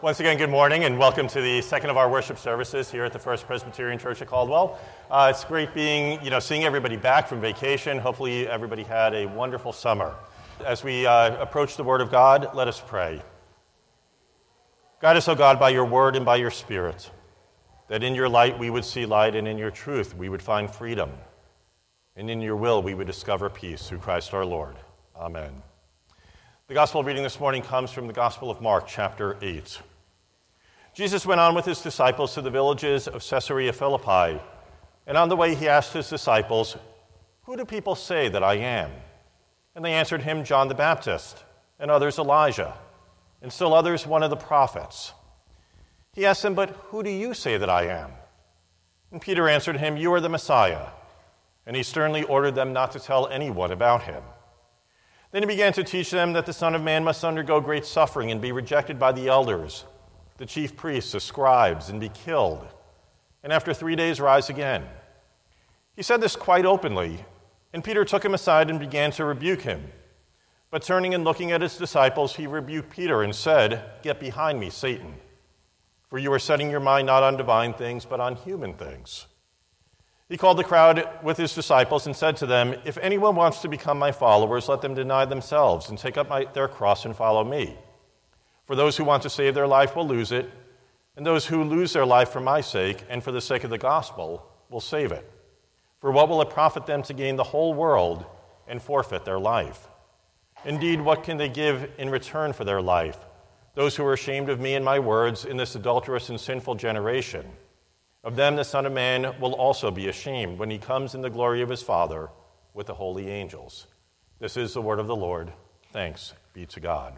Once again, good morning and welcome to the second of our worship services here at the First Presbyterian Church at Caldwell. It's great seeing everybody back from vacation. Hopefully everybody had a wonderful summer. As we approach the Word of God, let us pray. Guide us, O God, by your Word and by your Spirit, that in your light we would see light and in your truth we would find freedom, and in your will we would discover peace through Christ our Lord. Amen. The gospel reading this morning comes from the Gospel of Mark, chapter 8. Jesus went on with his disciples to the villages of Caesarea Philippi, and on the way he asked his disciples, "Who do people say that I am?" And they answered him, "John the Baptist, and others Elijah, and still others one of the prophets." He asked them, "But who do you say that I am?" And Peter answered him, "You are the Messiah." And he sternly ordered them not to tell anyone about him. Then he began to teach them that the Son of Man must undergo great suffering and be rejected by the elders, the chief priests, the scribes, and be killed, and after 3 days rise again. He said this quite openly, and Peter took him aside and began to rebuke him. But turning and looking at his disciples, he rebuked Peter and said, "Get behind me, Satan, for you are setting your mind not on divine things, but on human things." He called the crowd with his disciples and said to them, "If anyone wants to become my followers, let them deny themselves and take up their cross and follow me. For those who want to save their life will lose it, and those who lose their life for my sake and for the sake of the gospel will save it. For what will it profit them to gain the whole world and forfeit their life? Indeed, what can they give in return for their life? Those who are ashamed of me and my words in this adulterous and sinful generation. Of them the Son of Man will also be ashamed when he comes in the glory of his Father with the holy angels." This is the word of the Lord. Thanks be to God.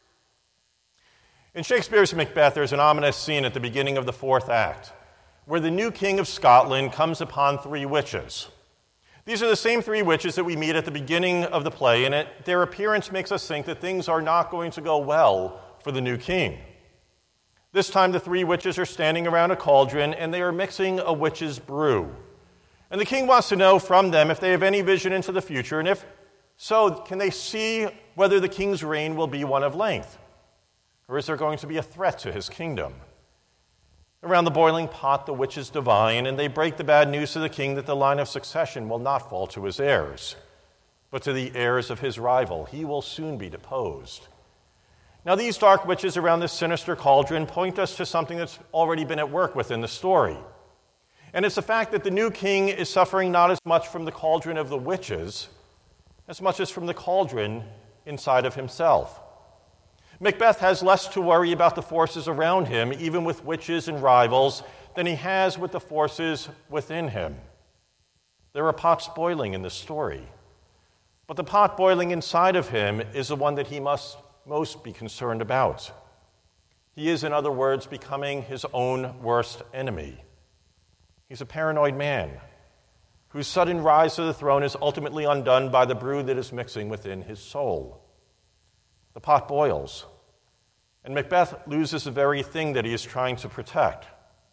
In Shakespeare's Macbeth, there's an ominous scene at the beginning of the fourth act, where the new king of Scotland comes upon three witches. These are the same three witches that we meet at the beginning of the play, and their appearance makes us think that things are not going to go well for the new king. This time the three witches are standing around a cauldron, and they are mixing a witch's brew. And the king wants to know from them if they have any vision into the future, and if so, can they see whether the king's reign will be one of length? Or is there going to be a threat to his kingdom? Around the boiling pot, the witches divine, and they break the bad news to the king that the line of succession will not fall to his heirs, but to the heirs of his rival. He will soon be deposed. Now, these dark witches around this sinister cauldron point us to something that's already been at work within the story. And it's the fact that the new king is suffering not as much from the cauldron of the witches as much as from the cauldron inside of himself. Macbeth has less to worry about the forces around him, even with witches and rivals, than he has with the forces within him. There are pots boiling in the story, but the pot boiling inside of him is the one that he must most be concerned about. He is, in other words, becoming his own worst enemy. He's a paranoid man whose sudden rise to the throne is ultimately undone by the brew that is mixing within his soul. The pot boils, and Macbeth loses the very thing that he is trying to protect.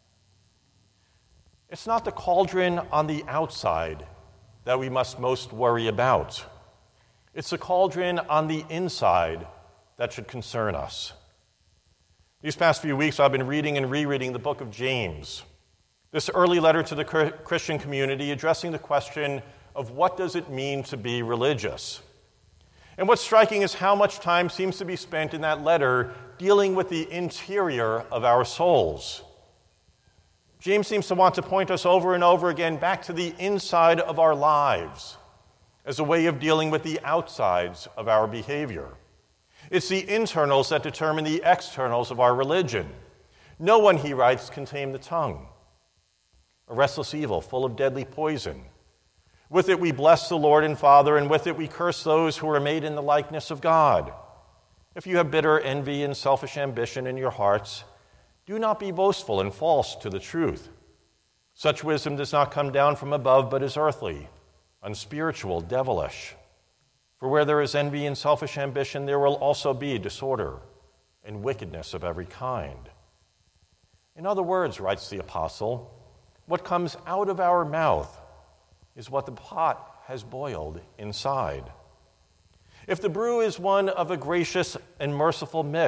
It's not the cauldron on the outside that we must most worry about. It's the cauldron on the inside that should concern us. These past few weeks, I've been reading and rereading the book of James, this early letter to the Christian community addressing the question of what does it mean to be religious. And what's striking is how much time seems to be spent in that letter dealing with the interior of our souls. James seems to want to point us over and over again back to the inside of our lives as a way of dealing with the outsides of our behavior. It's the internals that determine the externals of our religion. No one, he writes, can tame the tongue, a restless evil full of deadly poison. With it we bless the Lord and Father, and with it we curse those who are made in the likeness of God. If you have bitter envy and selfish ambition in your hearts, do not be boastful and false to the truth. Such wisdom does not come down from above, but is earthly, unspiritual, devilish. For where there is envy and selfish ambition, there will also be disorder and wickedness of every kind. In other words, writes the apostle, what comes out of our mouth is what the pot has boiled inside. If the brew is one of a gracious and merciful mix,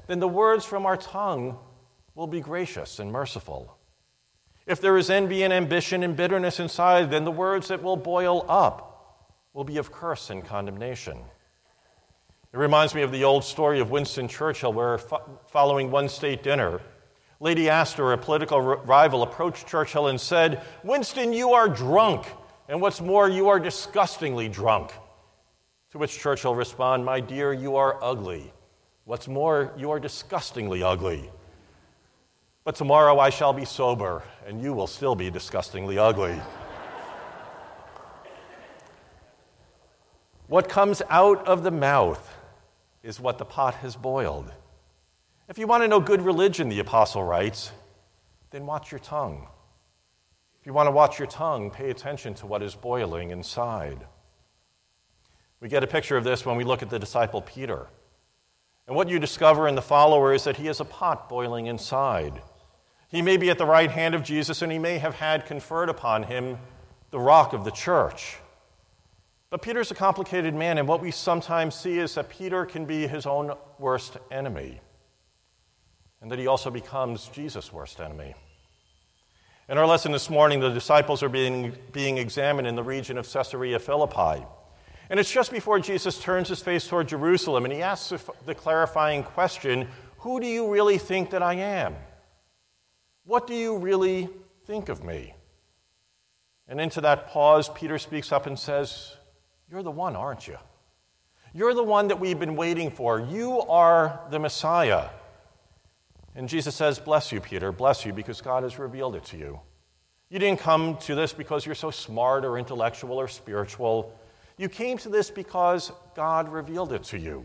then the words from our tongue will be gracious and merciful. If there is envy and ambition and bitterness inside, then the words that will boil up will be of curse and condemnation. It reminds me of the old story of Winston Churchill, where following one state dinner, Lady Astor, a political rival, approached Churchill and said, "Winston, you are drunk, and what's more, you are disgustingly drunk." To which Churchill responded, "My dear, you are ugly. What's more, you are disgustingly ugly. But tomorrow I shall be sober, and you will still be disgustingly ugly." What comes out of the mouth is what the pot has boiled. If you want to know good religion, the apostle writes, then watch your tongue. If you want to watch your tongue, pay attention to what is boiling inside. We get a picture of this when we look at the disciple Peter. And what you discover in the follower is that he has a pot boiling inside. He may be at the right hand of Jesus, and he may have had conferred upon him the rock of the church. But Peter's a complicated man, and what we sometimes see is that Peter can be his own worst enemy, and that he also becomes Jesus' worst enemy. In our lesson this morning, the disciples are being examined in the region of Caesarea Philippi. And it's just before Jesus turns his face toward Jerusalem, and he asks the clarifying question, "Who do you really think that I am? What do you really think of me?" And into that pause, Peter speaks up and says, "You're the one, aren't you? You're the one that we've been waiting for. You are the Messiah." And Jesus says, "Bless you, Peter, bless you, because God has revealed it to you. You didn't come to this because you're so smart or intellectual or spiritual. You came to this because God revealed it to you."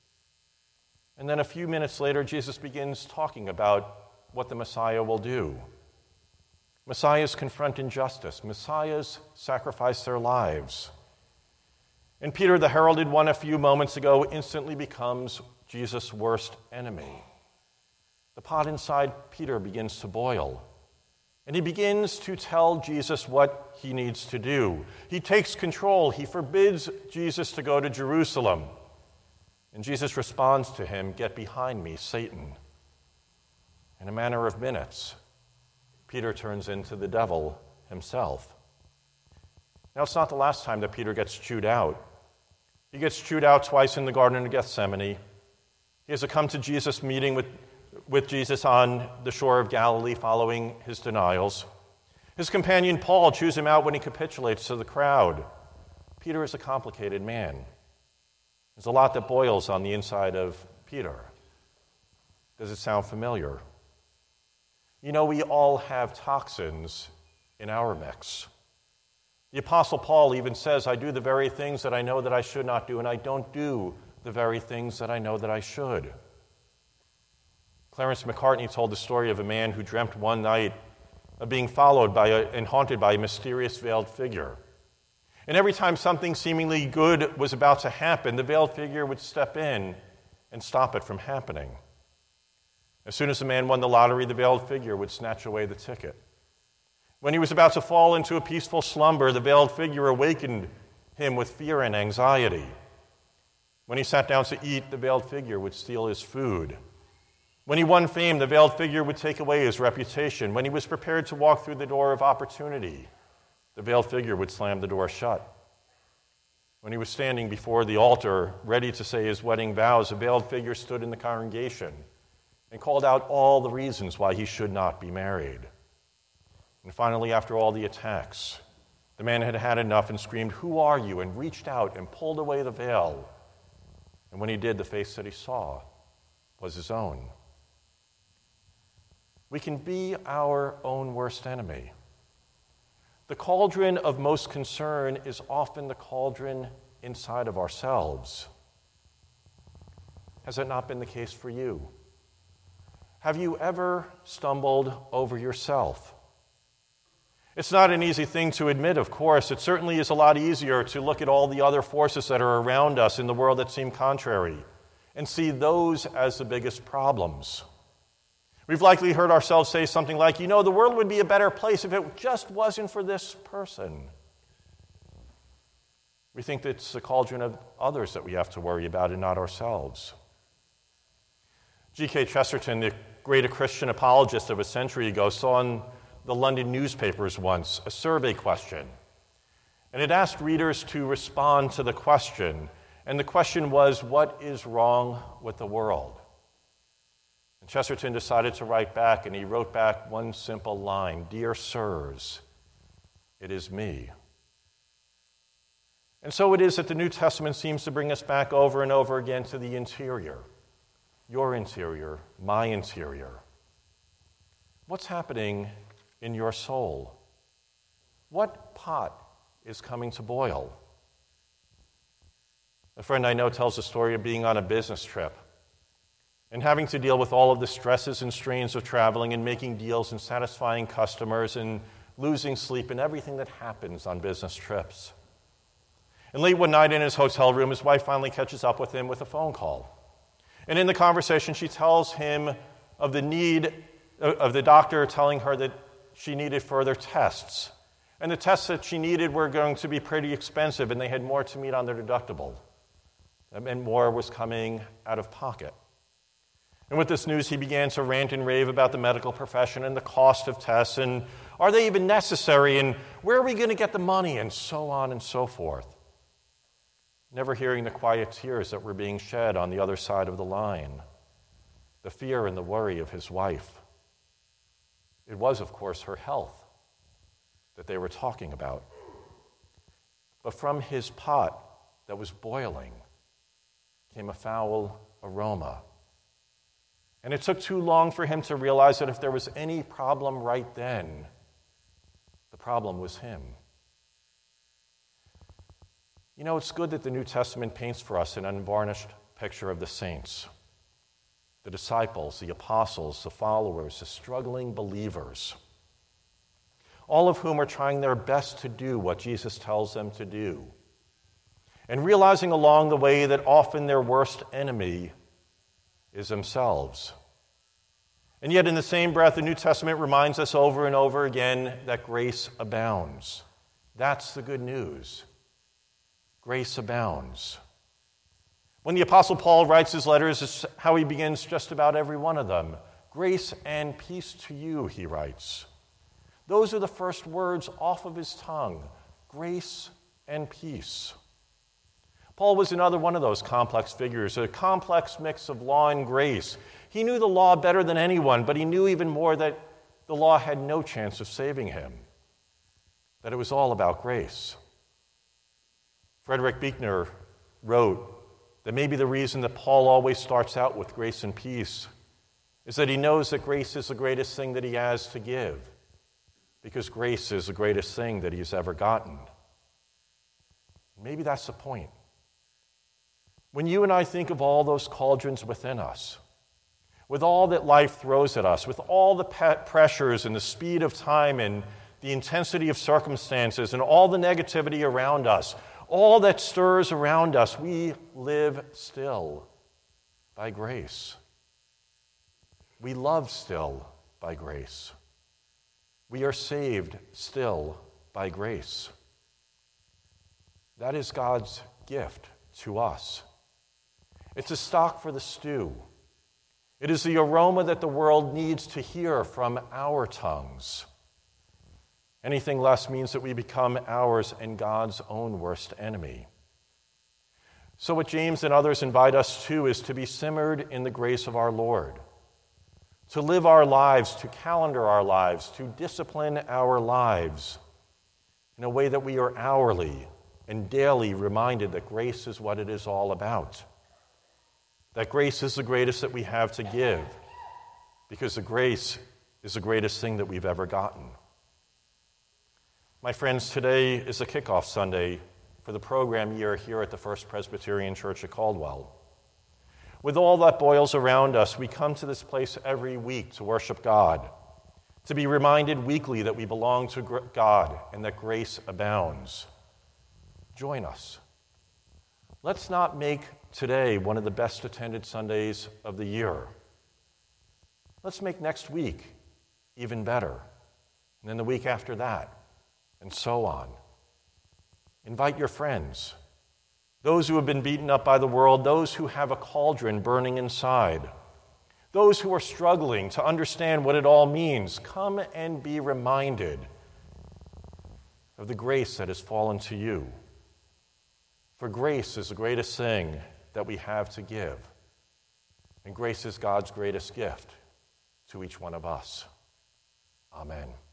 And then a few minutes later, Jesus begins talking about what the Messiah will do. Messiahs confront injustice. Messiahs sacrifice their lives. And Peter, the heralded one a few moments ago, instantly becomes Jesus' worst enemy. The pot inside Peter begins to boil, and he begins to tell Jesus what he needs to do. He takes control. He forbids Jesus to go to Jerusalem. And Jesus responds to him, "Get behind me, Satan." In a matter of minutes, Peter turns into the devil himself. Now, it's not the last time that Peter gets chewed out. He gets chewed out twice in the Garden of Gethsemane. He has a come-to-Jesus meeting with Jesus on the shore of Galilee following his denials. His companion Paul chews him out when he capitulates to the crowd. Peter is a complicated man. There's a lot that boils on the inside of Peter. Does it sound familiar? You know, we all have toxins in our mix. The Apostle Paul even says, "I do the very things that I know that I should not do, and I don't do the very things that I know that I should." Clarence McCartney told the story of a man who dreamt one night of being followed by and haunted by a mysterious veiled figure. And every time something seemingly good was about to happen, the veiled figure would step in and stop it from happening. As soon as the man won the lottery, the veiled figure would snatch away the ticket. When he was about to fall into a peaceful slumber, the veiled figure awakened him with fear and anxiety. When he sat down to eat, the veiled figure would steal his food. When he won fame, the veiled figure would take away his reputation. When he was prepared to walk through the door of opportunity, the veiled figure would slam the door shut. When he was standing before the altar, ready to say his wedding vows, a veiled figure stood in the congregation and called out all the reasons why he should not be married. And finally, after all the attacks, the man had had enough and screamed, "Who are you?" and reached out and pulled away the veil. And when he did, the face that he saw was his own. We can be our own worst enemy. The cauldron of most concern is often the cauldron inside of ourselves. Has that not been the case for you? Have you ever stumbled over yourself? It's not an easy thing to admit, of course. It certainly is a lot easier to look at all the other forces that are around us in the world that seem contrary and see those as the biggest problems. We've likely heard ourselves say something like, "You know, the world would be a better place if it just wasn't for this person." We think that it's the cauldron of others that we have to worry about and not ourselves. G.K. Chesterton, the great Christian apologist of a century ago, saw in the London newspapers once a survey question. And it asked readers to respond to the question. And the question was, what is wrong with the world? And Chesterton decided to write back, and he wrote back one simple line: "Dear sirs, it is me." And so it is that the New Testament seems to bring us back over and over again to the interior. Your interior, my interior. What's happening in your soul? What pot is coming to boil? A friend I know tells a story of being on a business trip and having to deal with all of the stresses and strains of traveling and making deals and satisfying customers and losing sleep and everything that happens on business trips. And late one night in his hotel room, his wife finally catches up with him with a phone call. And in the conversation, she tells him of the need of the doctor telling her that she needed further tests. And the tests that she needed were going to be pretty expensive, and they had more to meet on their deductible. That meant more was coming out of pocket. And with this news, he began to rant and rave about the medical profession and the cost of tests, and are they even necessary, and where are we going to get the money, and so on and so forth. Never hearing the quiet tears that were being shed on the other side of the line, the fear and the worry of his wife. It was, of course, her health that they were talking about. But from his pot that was boiling came a foul aroma. And it took too long for him to realize that if there was any problem right then, the problem was him. You know, it's good that the New Testament paints for us an unvarnished picture of the saints, the disciples, the apostles, the followers, the struggling believers, all of whom are trying their best to do what Jesus tells them to do, and realizing along the way that often their worst enemy is themselves. And yet in the same breath, the New Testament reminds us over and over again that grace abounds. That's the good news. Grace abounds. When the Apostle Paul writes his letters, it's how he begins just about every one of them. Grace and peace to you, he writes. Those are the first words off of his tongue. Grace and peace. Paul was another one of those complex figures, a complex mix of law and grace. He knew the law better than anyone, but he knew even more that the law had no chance of saving him, that it was all about grace. Frederick Buechner wrote that maybe the reason that Paul always starts out with grace and peace is that he knows that grace is the greatest thing that he has to give, because grace is the greatest thing that he's ever gotten. Maybe that's the point. When you and I think of all those cauldrons within us, with all that life throws at us, with all the pressures and the speed of time and the intensity of circumstances and all the negativity around us, all that stirs around us, we live still by grace. We love still by grace. We are saved still by grace. That is God's gift to us. It's a stock for the stew. It is the aroma that the world needs to hear from our tongues. Anything less means that we become ours and God's own worst enemy. So what James and others invite us to is to be simmered in the grace of our Lord, to live our lives, to calendar our lives, to discipline our lives in a way that we are hourly and daily reminded that grace is what it is all about, that grace is the greatest that we have to give, because the grace is the greatest thing that we've ever gotten. My friends, today is the kickoff Sunday for the program year here at the First Presbyterian Church at Caldwell. With all that boils around us, we come to this place every week to worship God, to be reminded weekly that we belong to God and that grace abounds. Join us. Let's not make today one of the best attended Sundays of the year. Let's make next week even better, and then the week after that, and so on. Invite your friends, those who have been beaten up by the world, those who have a cauldron burning inside, Those who are struggling to understand what it all means, come and be reminded of the grace that has fallen to you. For grace is the greatest thing that we have to give. And grace is God's greatest gift to each one of us. Amen.